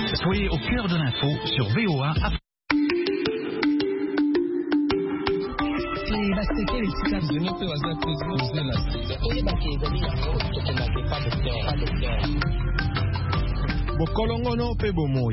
Soyez au cœur de l'info sur VOA. Bokolongono pe bomoi.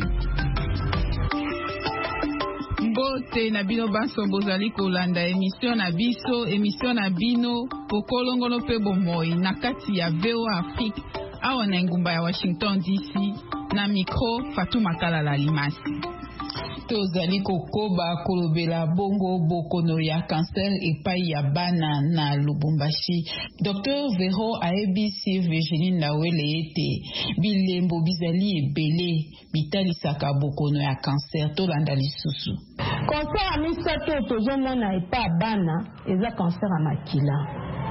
Bote na bino baso bozali kolanda émission na bino Bokolongono pe bomoi na kati ya VOA Afrique awa na ngumba ya Washington DC na micro Fatuma Kalala Limasi. Tozali kokoba kolobela bongo bokono ya cancer epai ya bana na Lubumbashi. Dr Vero aebisi Virginie Ndawele ete bilembo bizali ebele bitalisaka bokono ya cancer tolanda lisusu. Cancer a misato tozomona epai bana eza cancer a makila.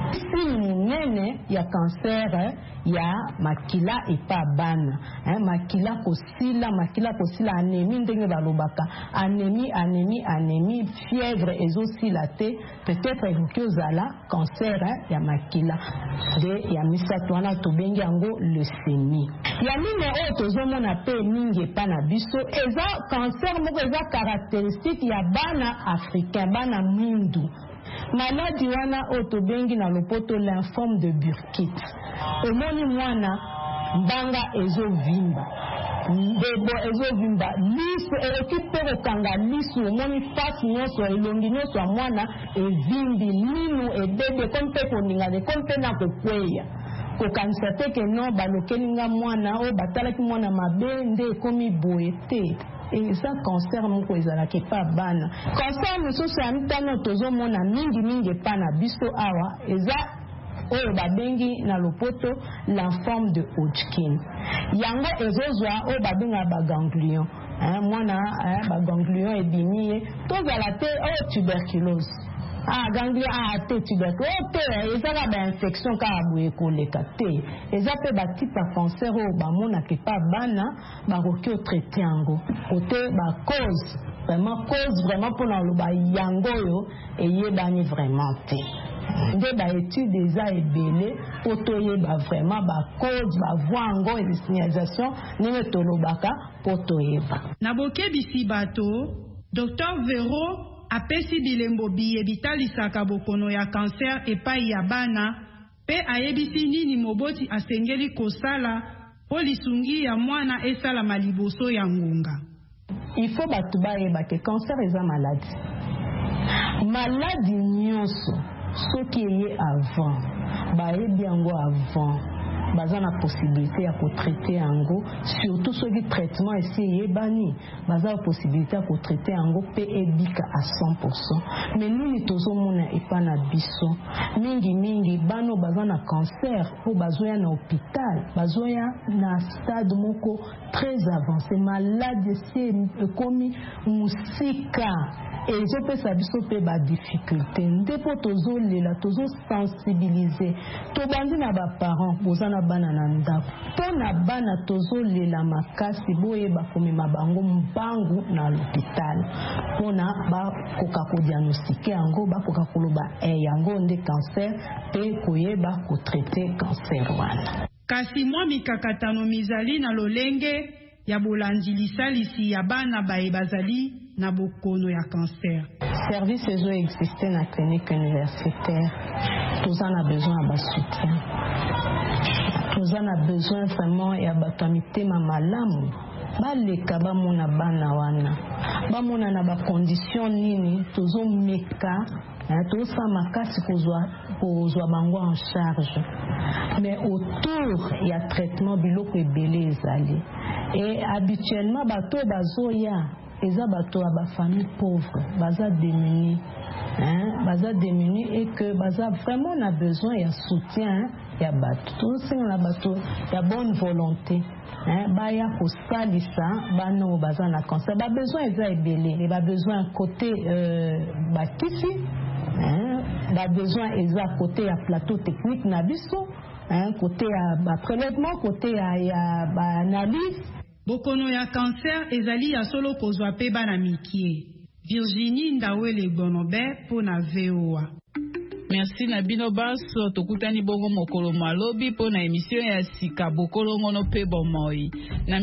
Munene ya cancer ya makila epa bana makila kosila anémie ndenge balobaka anémie fièvre ezosila te peut-être évoqué ozala cancer ya makila de ya misato wana tobengi yango leucémie ya mine oyo tozomona pe mingi epa na biso eza cancer moko eza caractéristique ya bana africain bana mwindu. Maladie wana otobengi na lopoto lymphome de Burkitt. Omoni mwana mbanga ezovimba. Ndebo ezovimba. Liso ekipe kanga liso omoni face nyonso elongi nyonso ya mwana evimbi ninu ebebe kompe koninga de kompe na kokweya. Kokanisa te ke no balokelinga mwana o batalaki mwana mabe nde ekomi boye te. Eza cancer moko ezalaki pa bana. Cancer mosusu ya mitano tozomona mingi pa na biso awa eza oyo babengi na lopoto lymphome de Hodgkin. Yango ezozwa oyo babenga baganglion. Mwana baganglion ebimiye tozala te oyo tuberculose. Ganglion te tuberculose te ezala ba infection ka boye koleka te. Eza pe ba type ya cancer oyo bamona ke pa bana bakoki o traiter yango. Kote ba cause vraiment pour na loba yango yo eyebani vraiment te. Nde ba étude eza ebele po toyeba vraiment ba cause ba voango et signalisation nime tolobaka po toyeba. Na bokebisi bato Dr Vero apesi bilembo biye bitalisaka bokono ya cancer epai ya bana pe ayebisi nini moboti asengeli kosala po lisungi ya mwana esala maliboso ya ngunga. Il faut batu bayeba ke cancer eza maladie nyonso soki eye avant bayebi yango avant baza na possibilité ya kotraiter yango surtout soki traitement esi eyebani baza na possibilité ya kotraiter yango pe ebika à 100%. Mais nini tozomona epa na biso mingi bano baza na cancer po bazoya na hôpital bazoya na stade moko très avancé malade si ekomi musika ezopesa biso pe ba difficulté ndepo tozolela tozosensibiliser tobandi na baparents bozana bana na ndako pona bana tozolela makasi boyeba komema bango mbangu na l'hôpital pona bakoka kodiagnostike yango bakoka koloba yango nde cancer pe koyeba kotraiter cancer wana. Kasi mwa mikakatano mizali na lolenge ya bolandi lisalisi ya bana baye bazali na bokono ya cancer. Service ezo existe na clinique universitaire. Tous en a besoin de soutien. Tous en a besoin vraiment ya batamite malamu. Baleka bamona bana wana. Bamona na ba condition nini tozo meka toza makasi kozwa bango en charge. Mais autour ya traitement biloko ebele ezali. Et habituellement bato bazoya eza bato ya ba famille pauvre baza démunis et que baza vraiment na besoin ya soutien ya bato tosenga na bato ya bonne volonté baya kosalisa bano baza na cancer ba besoin eza ebele et ba besoin côté bakisi ba besoin eza côté ya plateau technique na biso côté ya prélèvement côté ya ba analyse. Bokono ya cancer ezali ya solo kozwa pe bana mikie. Virginie Ndawele Bonobe pour na VOA. Merci na bino baso tokutani bongo mokolo malobi po na émission ya sika Bokolongono pe bomoi.